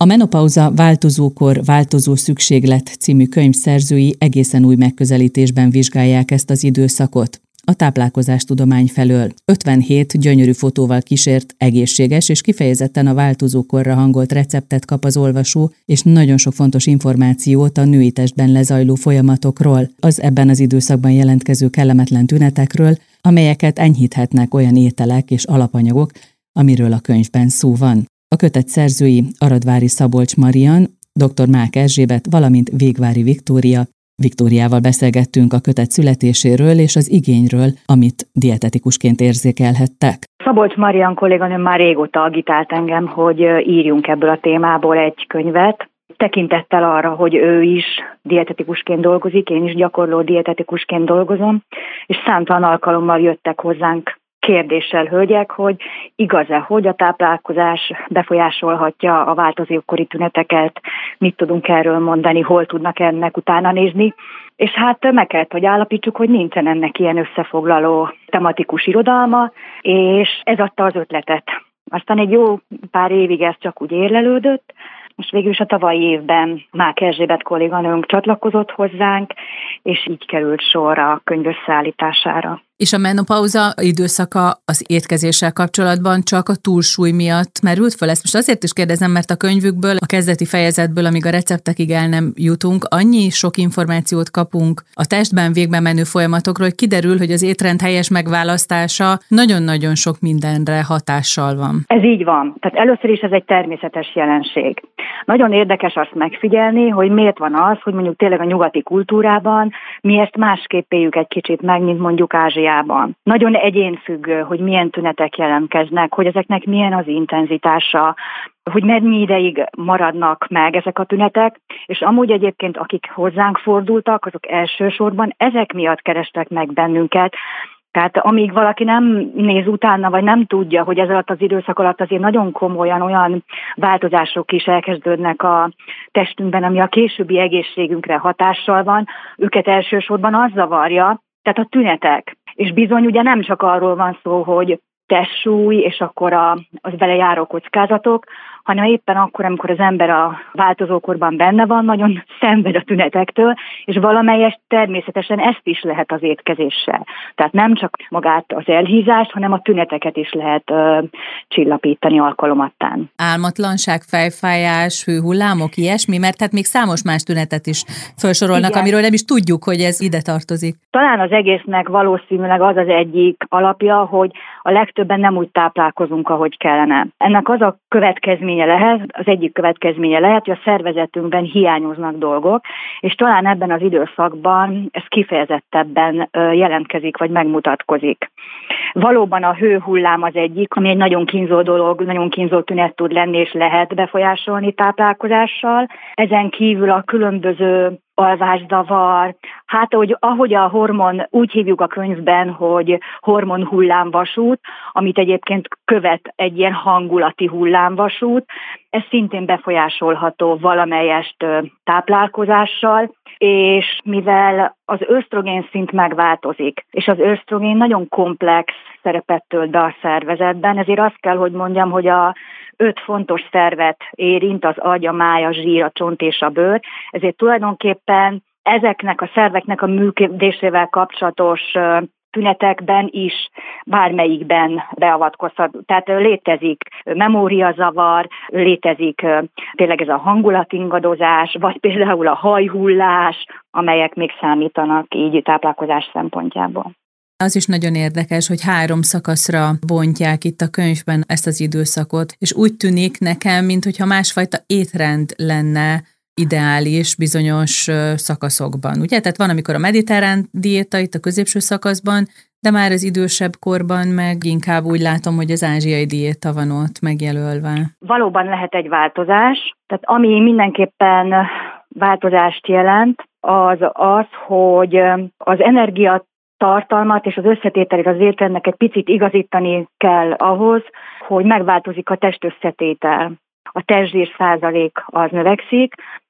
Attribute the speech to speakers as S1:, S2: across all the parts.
S1: A Menopauza változókor, változó szükséglet című könyv szerzői egészen új megközelítésben vizsgálják ezt az időszakot. A táplálkozástudomány felől 57 gyönyörű fotóval kísért, egészséges és kifejezetten a változókorra hangolt receptet kap az olvasó, és nagyon sok fontos információt a női testben lezajló folyamatokról, az ebben az időszakban jelentkező kellemetlen tünetekről, amelyeket enyhíthetnek olyan ételek és alapanyagok, amiről a könyvben szó van. A kötet szerzői Aradvári Szabolcs Marian, dr. Mák Erzsébet, valamint Végvári Viktóriával beszélgettünk a kötet születéséről és az igényről, amit dietetikusként érzékelhettek.
S2: Szabolcs Marian kolléganőm már régóta agitált engem, hogy írjunk ebből a témából egy könyvet, tekintettel arra, hogy ő is dietetikusként dolgozik, én is gyakorló dietetikusként dolgozom, és számtalan alkalommal jöttek hozzánk kérdéssel hölgyek, hogy igaz-e, hogy a táplálkozás befolyásolhatja a változókori tüneteket, mit tudunk erről mondani, hol tudnak ennek utána nézni. És hát meg kellett, hogy állapítsuk, hogy nincsen ennek ilyen összefoglaló tematikus irodalma, és ez adta az ötletet. Aztán egy jó pár évig ez csak úgy érlelődött, most végül is a tavalyi évben Mák Erzsébet kolléganőnk csatlakozott hozzánk, és így került sor a könyv összeállítására.
S1: És a menopauza időszaka az étkezéssel kapcsolatban csak a túlsúly miatt merült föl? Ezt most azért is kérdezem, mert a könyvükből, a kezdeti fejezetből, amíg a receptekig el nem jutunk, annyi sok információt kapunk a testben végbe menő folyamatokról, hogy kiderül, hogy az étrend helyes megválasztása nagyon-nagyon sok mindenre hatással van.
S2: Ez így van. Tehát először is ez egy természetes jelenség. Nagyon érdekes azt megfigyelni, hogy miért van az, hogy mondjuk tényleg a nyugati kultúrában mi ezt másképp éljük egy kicsit meg, mint mondjuk Ázsiában. Nagyon egyénfüggő, hogy milyen tünetek jelentkeznek, hogy ezeknek milyen az intenzitása, hogy mennyi ideig maradnak meg ezek a tünetek, és amúgy egyébként akik hozzánk fordultak, azok elsősorban ezek miatt kerestek meg bennünket. Tehát amíg valaki nem néz utána, vagy nem tudja, hogy ez alatt az időszak alatt azért nagyon komolyan olyan változások is elkezdődnek a testünkben, ami a későbbi egészségünkre hatással van, őket elsősorban az zavarja, tehát a tünetek. És bizony ugye nem csak arról van szó, hogy testsúly, és akkor az vele járó kockázatok, hanem éppen akkor, amikor az ember a változókorban benne van, nagyon szenved a tünetektől, és valamelyest természetesen ezt is lehet az étkezéssel. Tehát nem csak magát az elhízást, hanem a tüneteket is lehet csillapítani alkalomattán.
S1: Álmatlanság, fejfájás, hőhullámok, ilyesmi, mert hát még számos más tünetet is felsorolnak, igen, amiről nem is tudjuk, hogy ez ide tartozik.
S2: Talán az egésznek valószínűleg az az egyik alapja, hogy a legtöbben nem úgy táplálkozunk, ahogy kellene. Ennek az a következménye lehet, az egyik következménye lehet, hogy a szervezetünkben hiányoznak dolgok, és talán ebben az időszakban ez kifejezettebben jelentkezik, vagy megmutatkozik. Valóban a hőhullám az egyik, ami egy nagyon kínzó dolog, nagyon kínzó tünet tud lenni, és lehet befolyásolni táplálkozással. Ezen kívül a különböző alvászavar, hát ahogy a hormon, úgy hívjuk a könyvben, hogy hormonhullámvasút, amit egyébként követ egy ilyen hangulati hullámvasút, ez szintén befolyásolható valamelyest táplálkozással, és mivel az ösztrogén szint megváltozik, és az ösztrogén nagyon komplex szerepet tölt be a szervezetben, ezért azt kell, hogy mondjam, hogy a 5 fontos szervet érint, az agy, a máj, a zsír, a csont és a bőr, ezért tulajdonképpen ezeknek a szerveknek a működésével kapcsolatos tünetekben is bármelyikben beavatkozhat. Tehát létezik memóriazavar, létezik tényleg ez a hangulatingadozás, vagy például a hajhullás, amelyek még számítanak így táplálkozás szempontjából.
S1: Az is nagyon érdekes, hogy 3 szakaszra bontják itt a könyvben ezt az időszakot, és úgy tűnik nekem, mintha másfajta étrend lenne ideális bizonyos szakaszokban. Ugye? Tehát van, amikor a mediterrán diéta itt a középső szakaszban, de már az idősebb korban meg inkább úgy látom, hogy az ázsiai diéta van ott megjelölve.
S2: Valóban lehet egy változás, tehát ami mindenképpen változást jelent, az, hogy az energiatartalmat és az összetételét az étrendnek egy picit igazítani kell ahhoz, hogy megváltozik a testösszetétel. A testzsír százalék az növekszik,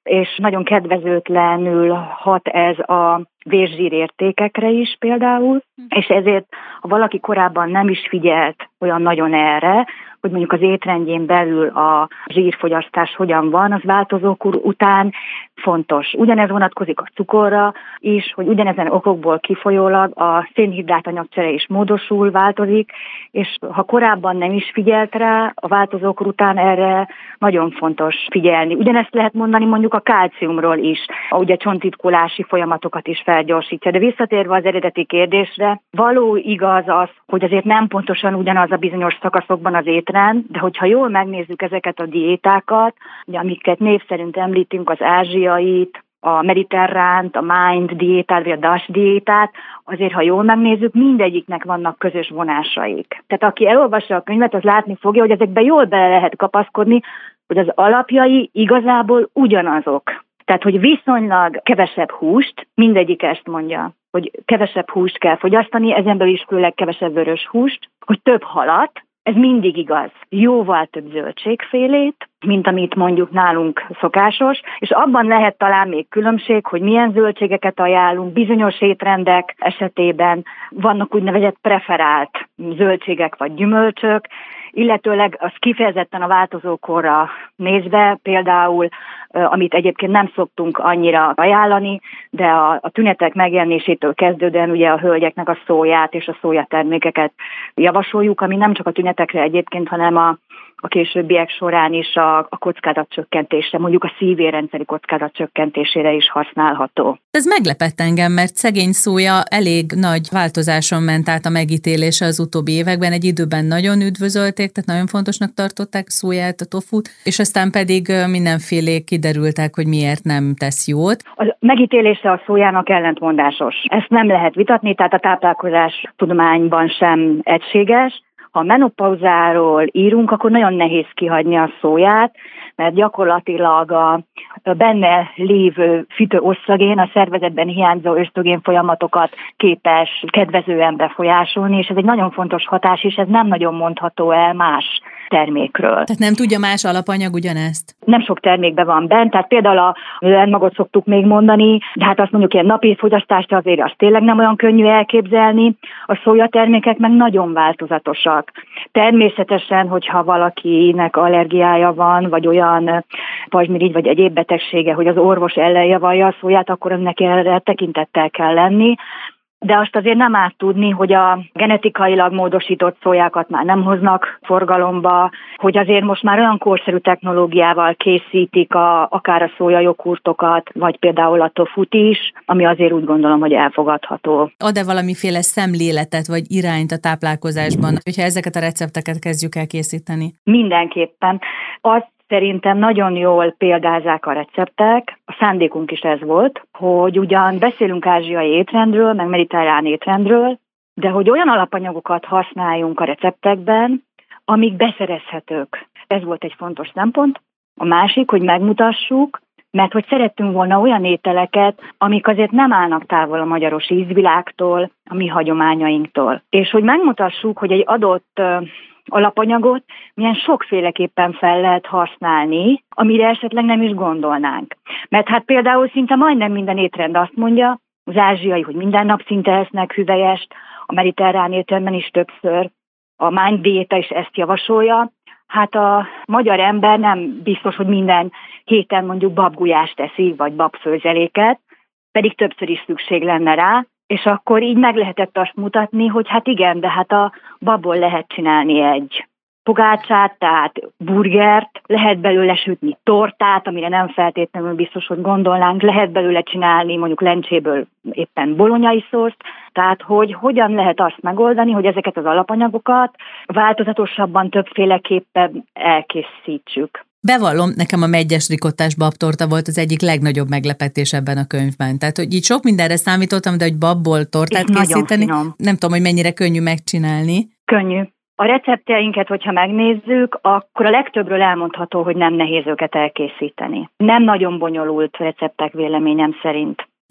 S2: és nagyon kedvezőtlenül hat ez a vérzsír értékekre is például, és ezért, ha valaki korábban nem is figyelt olyan nagyon erre, hogy mondjuk az étrendjén belül a zsírfogyasztás hogyan van, az változókor után fontos. Ugyanez vonatkozik a cukorra is, hogy ugyanezen okokból kifolyólag a szénhidrát anyagcsere is módosul, változik, és ha korábban nem is figyelt rá, a változókor után erre nagyon fontos figyelni. Ugyanezt lehet mondani mondjuk a kálciumról is, ugye csontritkulási folyamatokat is felgyorsítja. De visszatérve az eredeti kérdésre, való igaz az, hogy azért nem pontosan ugyanaz a bizonyos szakaszokban az étrend, de hogyha jól megnézzük ezeket a diétákat, ugye, amiket név szerint említünk, az ázsiait, a mediterránt, a Mind diétát, vagy a DASH diétát, azért, ha jól megnézzük, mindegyiknek vannak közös vonásaik. Tehát aki elolvassa a könyvet, az látni fogja, hogy ezekben jól bele lehet kapaszkodni, hogy az alapjai igazából ugyanazok. Tehát, hogy viszonylag kevesebb húst, mindegyik ezt mondja, hogy kevesebb húst kell fogyasztani, ezen belül is főleg kevesebb vörös húst, hogy több halat, ez mindig igaz. Jóval több zöldségfélét, mint amit mondjuk nálunk szokásos, és abban lehet talán még különbség, hogy milyen zöldségeket ajánlunk, bizonyos étrendek esetében vannak úgynevezett preferált zöldségek vagy gyümölcsök, illetőleg az kifejezetten a változókorra nézve, például, amit egyébként nem szoktunk annyira ajánlani, de a tünetek megjelenésétől kezdődően ugye a hölgyeknek a szóját és a szójatermékeket javasoljuk, ami nem csak a tünetekre egyébként, hanem a későbbiek során is a kockázatcsökkentésre, mondjuk a szívérrendszeri kockázatcsökkentésére is használható.
S1: Ez meglepett engem, mert szegény szója elég nagy változáson ment át a megítélése az utóbbi években. Egy időben nagyon üdvözölték, tehát nagyon fontosnak tartották a szóját, a tofut, és aztán pedig mindenfélék kiderültek, hogy miért nem tesz jót.
S2: A megítélése a szójának ellentmondásos. Ezt nem lehet vitatni, tehát a táplálkozás tudományban sem egységes. Ha a menopauzáról írunk, akkor nagyon nehéz kihagyni a szóját, mert gyakorlatilag a benne lévő fitőosztrogén, a szervezetben hiányzó ösztrogén folyamatokat képes kedvezően befolyásolni, és ez egy nagyon fontos hatás, és ez nem nagyon mondható el más termékről.
S1: Tehát nem tudja más alapanyag ugyanezt?
S2: Nem sok termékben van bent, tehát például a lenmagot szoktuk még mondani, de hát azt mondjuk ilyen napi fogyasztásra azért azt tényleg nem olyan könnyű elképzelni. A szójatermékek meg nagyon változatosak. Természetesen, hogyha valakinek allergiája van, vagy olyan pajzsmirigy, vagy egyéb betegsége, hogy az orvos ellenjavalja a szóját, akkor ennek erre tekintettel kell lenni. De azt azért nem árt tudni, hogy a genetikailag módosított szójákat már nem hoznak forgalomba, hogy azért most már olyan korszerű technológiával készítik akár a szójajoghurtokat, vagy például a tofut is, ami azért úgy gondolom, hogy elfogadható.
S1: Ad-e valamiféle szemléletet vagy irányt a táplálkozásban, hogyha ezeket a recepteket kezdjük el készíteni?
S2: Mindenképpen. Szerintem nagyon jól példázzák a receptek, a szándékunk is ez volt, hogy ugyan beszélünk ázsiai étrendről, meg mediterrán étrendről, de hogy olyan alapanyagokat használjunk a receptekben, amik beszerezhetők. Ez volt egy fontos szempont. A másik, hogy megmutassuk, mert hogy szerettünk volna olyan ételeket, amik azért nem állnak távol a magyaros ízvilágtól, a mi hagyományainktól. És hogy megmutassuk, hogy egy adott alapanyagot milyen sokféleképpen fel lehet használni, amire esetleg nem is gondolnánk. Mert hát például szinte majdnem minden étrend azt mondja, az ázsiai, hogy minden nap szinte esznek hüvelyest, a mediterrán étrendben is többször, a Mind diéta is ezt javasolja. Hát a magyar ember nem biztos, hogy minden héten mondjuk babgulyást eszik, vagy babfőzeléket, pedig többször is szükség lenne rá, és akkor így meg lehetett azt mutatni, hogy hát igen, de hát a babból lehet csinálni egy pogácsát, tehát burgert, lehet belőle sütni tortát, amire nem feltétlenül biztos, hogy gondolnánk, lehet belőle csinálni mondjuk lencséből éppen bolonyai szószt, tehát hogy hogyan lehet azt megoldani, hogy ezeket az alapanyagokat változatosabban, többféleképpen elkészítsük.
S1: Bevallom, nekem a meggyes rikottás babtorta volt az egyik legnagyobb meglepetés ebben a könyvben. Tehát, hogy így sok mindenre számítottam, de hogy babból tortát készíteni, nem tudom, hogy mennyire könnyű megcsinálni.
S2: Könnyű. A receptjeinket, hogyha megnézzük, akkor a legtöbbről elmondható, hogy nem nehéz őket elkészíteni. Nem nagyon bonyolult receptek véleményem szerint.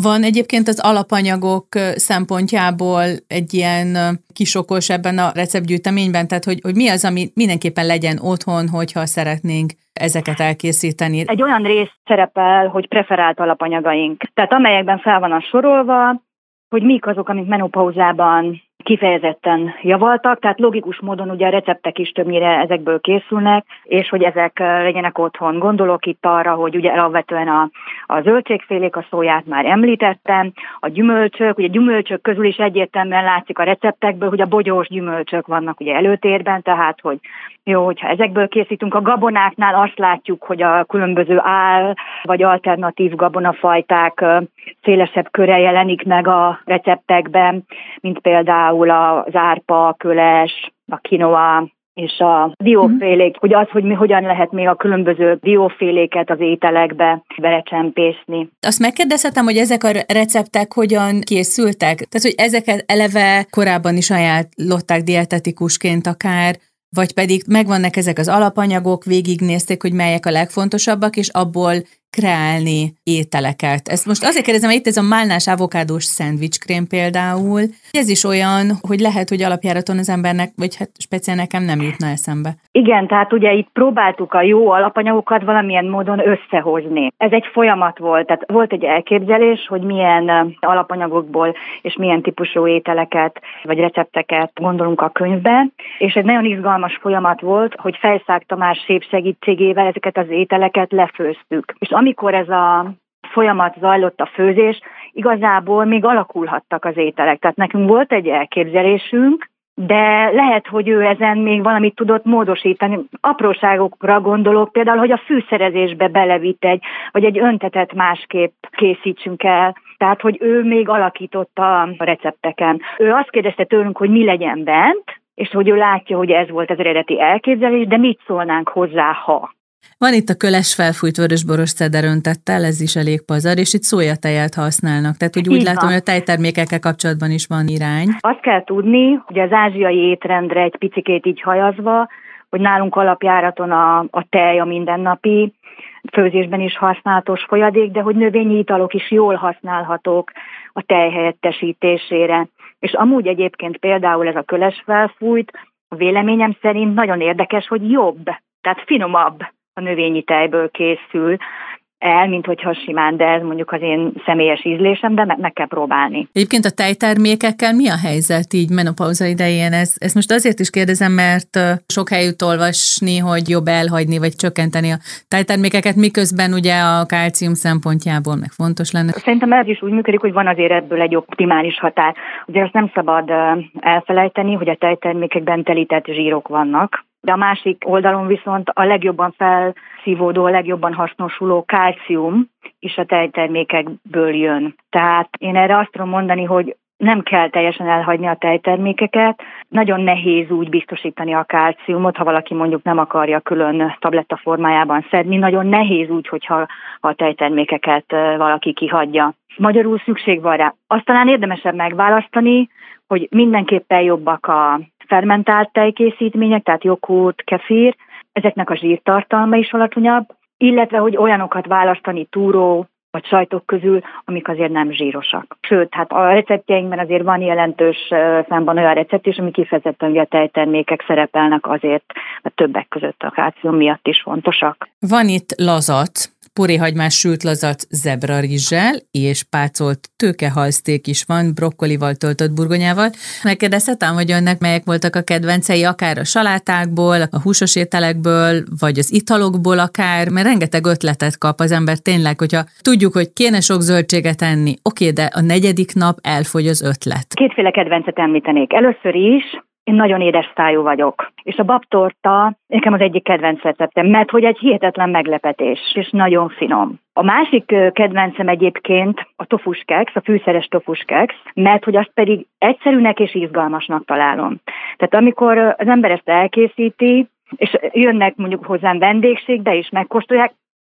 S1: Van egyébként az alapanyagok szempontjából egy ilyen kisokos ebben a receptgyűjteményben, tehát hogy mi az, ami mindenképpen legyen otthon, hogyha szeretnénk ezeket elkészíteni?
S2: Egy olyan rész szerepel, hogy preferált alapanyagaink, tehát amelyekben fel van sorolva, hogy mik azok, amik menopauzában kifejezetten javaltak, tehát logikus módon ugye a receptek is többnyire ezekből készülnek, és hogy ezek legyenek otthon. Gondolok itt arra, hogy ugye alapvetően a zöldségfélék, a szóját már említettem, a gyümölcsök, ugye gyümölcsök közül is egyértelműen látszik a receptekből, hogy a bogyós gyümölcsök vannak ugye előtérben, tehát hogy jó, hogyha ezekből készítünk. A gabonáknál azt látjuk, hogy a különböző vagy alternatív gabonafajták szélesebb köre jelenik meg a receptekben, mint például az árpa, a köles, a quinoa és a diófélék, hogy az, hogy hogyan lehet még a különböző dióféléket az ételekbe belecsempészni.
S1: Azt megkérdezhetem, hogy ezek a receptek hogyan készültek? Tehát, hogy ezeket eleve korábban is ajánlották dietetikusként akár, vagy pedig megvannak ezek az alapanyagok, végignézték, hogy melyek a legfontosabbak, és abból kreálni ételeket. Ezt most azért kérdezem, hogy itt ez a málnás avokádós szendvicskrém például, ez is olyan, hogy lehet, hogy alapjáraton az embernek, vagy hát speciál nekem nem jutna eszembe.
S2: Igen, tehát ugye itt próbáltuk a jó alapanyagokat valamilyen módon összehozni. Ez egy folyamat volt, tehát volt egy elképzelés, hogy milyen alapanyagokból és milyen típusú ételeket vagy recepteket gondolunk a könyvbe, és egy nagyon izgalmas folyamat volt, hogy Fejszák Tamás szép segítségével ezeket az ételeket lefőztük. És amikor ez a folyamat zajlott, a főzés, igazából még alakulhattak az ételek. Tehát nekünk volt egy elképzelésünk, de lehet, hogy ő ezen még valamit tudott módosítani. Apróságokra gondolok, például, hogy a fűszerezésbe belevitt vagy egy öntetet másképp készítsünk el. Tehát, hogy ő még alakította a recepteken. Ő azt kérdezte tőlünk, hogy mi legyen bent, és hogy ő látja, hogy ez volt az eredeti elképzelés, de mit szólnánk hozzá, ha.
S1: Van itt a köles felfújt vörösboros ceder öntettel, ez is elég pazar, és itt szójatejet használnak. Tehát, hogy úgy látom, hogy a tejtermékekkel kapcsolatban is van irány.
S2: Azt kell tudni, hogy az ázsiai étrendre egy picikét így hajazva, hogy nálunk alapjáraton a tej a mindennapi főzésben is használatos folyadék, de hogy növényi italok is jól használhatók a tej helyettesítésére. És amúgy egyébként például ez a köles felfújt, a véleményem szerint nagyon érdekes, hogy jobb, tehát finomabb a növényi tejből készül el, mint hogyha simán, de ez mondjuk az én személyes ízlésem, de meg kell próbálni.
S1: Egyébként a tejtermékekkel mi a helyzet így menopauza idején? Ezt most azért is kérdezem, mert sok helyütt olvasni, hogy jobb elhagyni, vagy csökkenteni a tejtermékeket, miközben ugye a kálcium szempontjából meg fontos lenne.
S2: Szerintem ez is úgy működik, hogy van azért ebből egy optimális határ. Ugye azt nem szabad elfelejteni, hogy a tejtermékekben telített zsírok vannak, de a másik oldalon viszont a legjobban felszívódó, a legjobban hasznosuló kálcium is a tejtermékekből jön. Tehát én erre azt tudom mondani, hogy nem kell teljesen elhagyni a tejtermékeket, nagyon nehéz úgy biztosítani a kálciumot, ha valaki mondjuk nem akarja külön tabletta formájában szedni, nagyon nehéz úgy, hogyha a tejtermékeket valaki kihagyja. Magyarul szükség van rá. Azt talán érdemesebb megválasztani, hogy mindenképpen jobbak a fermentált tejkészítmények, tehát joghurt, kefir, ezeknek a zsírtartalma is alacsonyabb, illetve hogy olyanokat választani túró vagy sajtok közül, amik azért nem zsírosak. Sőt, hát a receptjeinkben azért van jelentős számban olyan recept is, ami kifejezetten ugye a tejtermékek szerepelnek azért, mert többek között a kálcium miatt is fontosak.
S1: Van itt lazat, puréhagymás sült lazac zebrarizssel, és pácolt tőkehalszték is van, brokkolival töltött burgonyával. Megkérdezhetem, hogy önnek melyek voltak a kedvencei, akár a salátákból, a húsos ételekből, vagy az italokból akár, mert rengeteg ötletet kap az ember tényleg, hogyha tudjuk, hogy kéne sok zöldséget enni. Oké, de a negyedik nap elfogy az ötlet.
S2: Kétféle kedvencet említenék. Először is én nagyon édes szájú vagyok, és a babtorta nekem az egyik kedvenc receptem, mert hogy egy hihetetlen meglepetés, és nagyon finom. A másik kedvencem egyébként a tofuskeksz, a fűszeres tofuskeksz, mert hogy azt pedig egyszerűnek és izgalmasnak találom. Tehát amikor az ember ezt elkészíti, és jönnek mondjuk hozzám vendégségbe, és megkóstolják,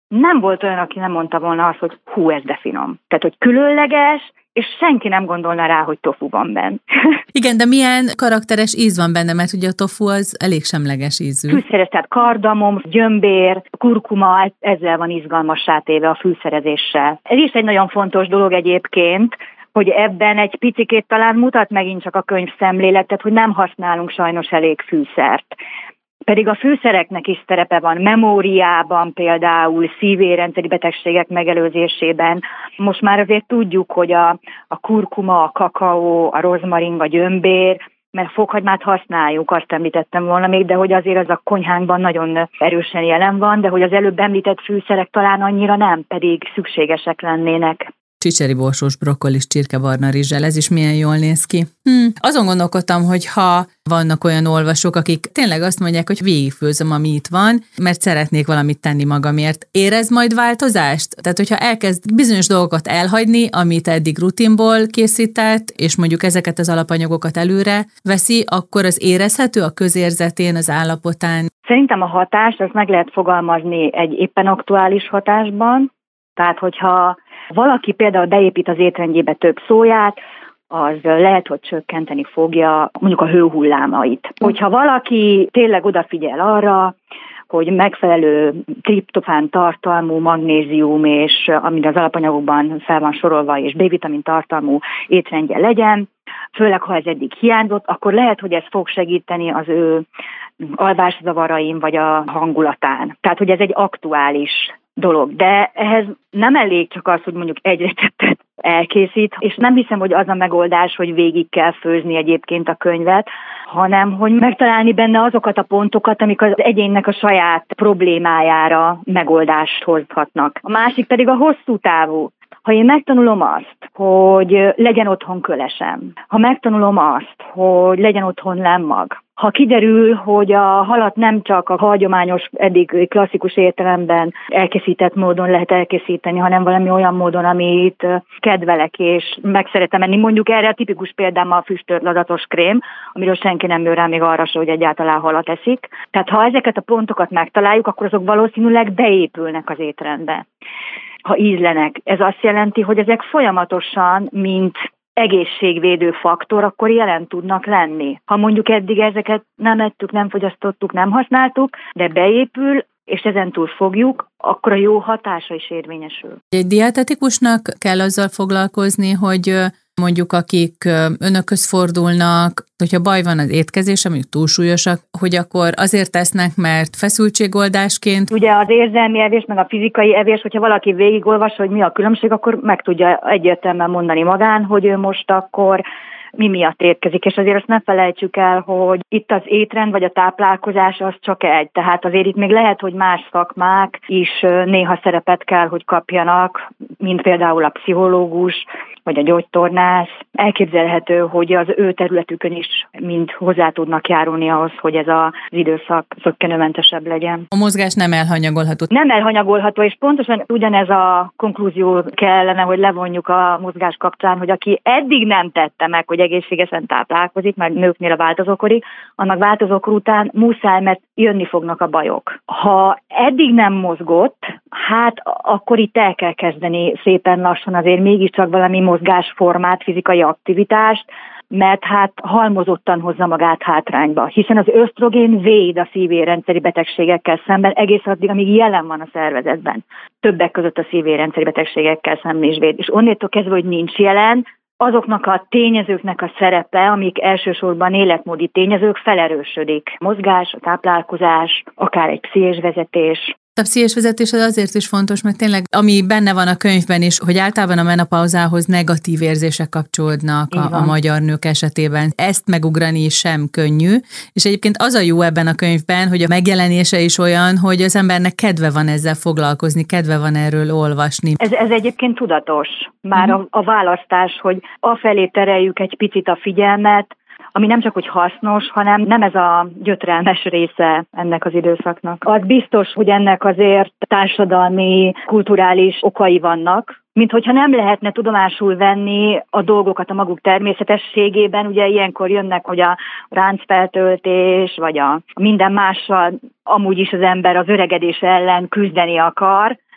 S2: nem volt olyan, aki nem mondta volna azt, hogy hú, ez de finom. Tehát, hogy különleges, és senki nem gondolna rá, hogy tofu van benne.
S1: Igen, de milyen karakteres íz van benne, mert ugye a tofu az elég semleges ízű.
S2: Fűszeres, tehát kardamom, gyömbér, kurkuma, ezzel van izgalmassá téve a fűszerezéssel. Ez is egy nagyon fontos dolog egyébként, hogy ebben egy picikét talán mutat megint csak a könyv szemléletet, hogy nem használunk sajnos elég fűszert. Pedig a fűszereknek is szerepe van, memóriában például, szívérendszeri betegségek megelőzésében. Most már azért tudjuk, hogy a kurkuma, a kakaó, a rozmarin, a gyömbér, mert fokhagymát használjuk, azt említettem volna még, de hogy azért az a konyhánkban nagyon erősen jelen van, de hogy az előbb említett fűszerek talán annyira nem, pedig szükségesek lennének.
S1: Csicseri borsós brokkolis csirkebarna rizssel, ez is milyen jól néz ki. Azon gondolkodtam, hogy ha vannak olyan olvasók, akik tényleg azt mondják, hogy végigfőzöm, ami itt van, mert szeretnék valamit tenni magamért. Érez majd változást? Tehát, hogyha elkezd bizonyos dolgokat elhagyni, amit eddig rutinból készített, és mondjuk ezeket az alapanyagokat előre veszi, akkor az érezhető a közérzetén, az állapotán?
S2: Szerintem a hatást, ezt meg lehet fogalmazni egy éppen aktuális hatásban. Tehát, hogyha valaki például beépít az étrendjébe több szóját, az lehet, hogy csökkenteni fogja mondjuk a hőhullámait. Hogyha valaki tényleg odafigyel arra, hogy megfelelő triptofán tartalmú, magnézium, és amit az alapanyagokban fel van sorolva, és B-vitamin tartalmú étrendje legyen, főleg ha ez eddig hiányzott, akkor lehet, hogy ez fog segíteni az ő alvászavarain vagy a hangulatán. Tehát, hogy ez egy aktuális dolog, de ehhez nem elég csak az, hogy mondjuk egy receptet elkészít, és nem hiszem, hogy az a megoldás, hogy végig kell főzni egyébként a könyvet, hanem hogy megtalálni benne azokat a pontokat, amik az egyénnek a saját problémájára megoldást hozhatnak. A másik pedig a hosszú távú. Ha én megtanulom azt, hogy legyen otthon kölesem, ha megtanulom azt, hogy legyen otthon lemmag, ha kiderül, hogy a halat nem csak a hagyományos, eddig klasszikus értelemben elkészített módon lehet elkészíteni, hanem valami olyan módon, amit kedvelek és meg szeretem enni. Mondjuk erre a tipikus példám a füstölt ladatos krém, amiről senki nem jön rá még arra se, hogy egyáltalán halat eszik. Tehát ha ezeket a pontokat megtaláljuk, akkor azok valószínűleg beépülnek az étrendbe. Ha ízlenek, ez azt jelenti, hogy ezek folyamatosan, mint egészségvédő faktor, akkor jelen tudnak lenni. Ha mondjuk eddig ezeket nem ettük, nem fogyasztottuk, nem használtuk, de beépül, és ezentúl fogjuk, akkor a jó hatása is érvényesül.
S1: Egy dietetikusnak kell azzal foglalkozni, hogy mondjuk akik önökhöz fordulnak, hogyha baj van az étkezésre, mondjuk túlsúlyosak, hogy akkor azért tesznek, mert feszültségoldásként.
S2: Ugye az érzelmi evés, meg a fizikai evés, hogyha valaki végigolvas, hogy mi a különbség, akkor meg tudja egyértelműen mondani magán, hogy ő most akkor mi miatt étkezik, és azért azt ne felejtsük el, hogy itt az étrend vagy a táplálkozás az csak egy, tehát azért itt még lehet, hogy más szakmák is néha szerepet kell, hogy kapjanak, mint például a pszichológus, vagy a gyógytornász. Elképzelhető, hogy az ő területükön is mind hozzá tudnak járulni ahhoz, hogy ez az időszak zökkenőmentesebb legyen.
S1: A mozgás nem elhanyagolható.
S2: Nem elhanyagolható, és pontosan ugyanez a konklúzió kellene, hogy levonjuk a mozgás kapcsán, hogy aki eddig nem tette meg, hogy egészségesen táplálkozik, meg nőknél a változókorig, annak változókor után muszáj, mert jönni fognak a bajok. Ha eddig nem mozgott, hát akkor itt el kell kezdeni szépen lassan azért mégiscsak valami mozgásformát, fizikai aktivitást, mert hát halmozottan hozza magát hátrányba, hiszen az ösztrogén véd a szívérendszeri betegségekkel szemben egész addig, amíg jelen van a szervezetben. Többek között a szívérendszeri betegségekkel szemben is véd. És onnétól kezdve, hogy nincs jelen, azoknak a tényezőknek a szerepe, amik elsősorban életmódi tényezők, felerősödik. Mozgás, a táplálkozás, akár egy pszichés vezetés.
S1: A pszichés vezetés az azért is fontos, mert tényleg, ami benne van a könyvben is, hogy általában a menopauzához negatív érzések kapcsolódnak a magyar nők esetében. Ezt megugrani sem könnyű, és egyébként az a jó ebben a könyvben, hogy a megjelenése is olyan, hogy az embernek kedve van ezzel foglalkozni, kedve van erről olvasni.
S2: Ez egyébként tudatos. Már a választás, hogy afelé tereljük egy picit a figyelmet, ami nem csak hogy hasznos, hanem nem ez a gyötrelmes része ennek az időszaknak. Az biztos, hogy ennek azért társadalmi, kulturális okai vannak, mint hogyha nem lehetne tudomásul venni a dolgokat a maguk természetességében. Ugye ilyenkor jönnek, hogy a ráncfeltöltés, vagy a minden mással amúgy is az ember az öregedés ellen küzdeni akar,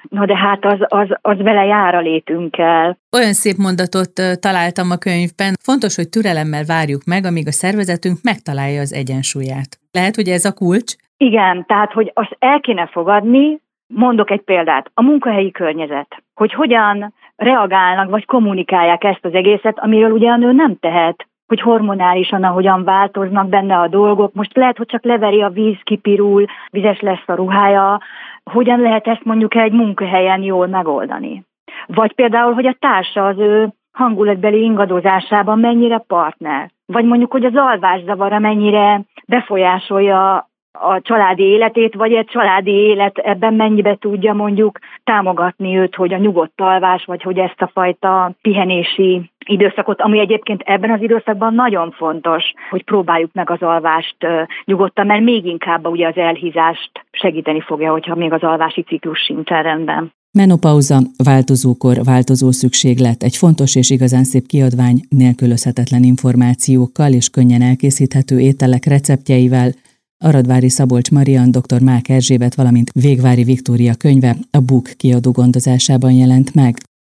S2: Na de hát az vele jár a létünkkel.
S1: Olyan szép mondatot találtam a könyvben. Fontos, hogy türelemmel várjuk meg, amíg a szervezetünk megtalálja az egyensúlyát. Lehet, hogy ez a kulcs?
S2: Igen, tehát, hogy azt el kéne fogadni. Mondok egy példát. A munkahelyi környezet. Hogy hogyan reagálnak, vagy kommunikálják ezt az egészet, amiről ugye a nő nem tehet. Hogy hormonálisan, ahogyan változnak benne a dolgok. Most lehet, hogy csak leveri a víz, kipirul, vizes lesz a ruhája. Hogyan lehet ezt mondjuk egy munkahelyen jól megoldani? Vagy például, hogy a társa az ő hangulatbeli ingadozásában mennyire partner. Vagy mondjuk, hogy az alvászavara mennyire befolyásolja a családi életét, vagy egy családi élet ebben mennyibe tudja mondjuk támogatni őt, hogy a nyugodt alvás, vagy hogy ezt a fajta pihenési időszakot, ami egyébként ebben az időszakban nagyon fontos, hogy próbáljuk meg az alvást nyugodtan, mert még inkább ugye az elhízást segíteni fogja, hogyha még az alvási ciklus sincsen rendben.
S1: Menopauza, változókor, változó szükséglet, egy fontos és igazán szép kiadvány nélkülözhetetlen információkkal és könnyen elkészíthető ételek receptjeivel. Aradvári Szabolcs Marian, dr. Mák Erzsébet, valamint Végvári Viktória könyve a BUK kiadó gondozásában jelent meg.